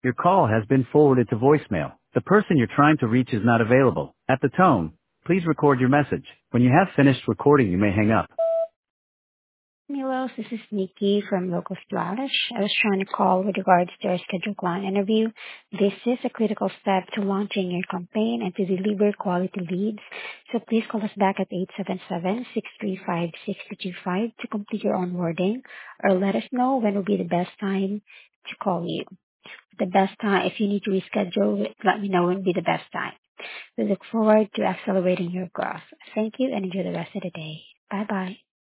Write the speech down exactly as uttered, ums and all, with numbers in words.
Your call has been forwarded to voicemail. The person you're trying to reach is not available. At the tone, please record your message. When you have finished recording, you may hang up. Milos, this is Nikki from Locals Splash. I was trying to call with regards to our scheduled client interview. This is a critical step to launching your campaign and to deliver quality leads. So please call us back at eight seven seven, six three five, six two two five to complete your onboarding, or let us know when will be the best time to call you. The best time, if you need to reschedule, let me know when will be the best time. We look forward to accelerating your growth. Thank you and enjoy the rest of the day. Bye bye.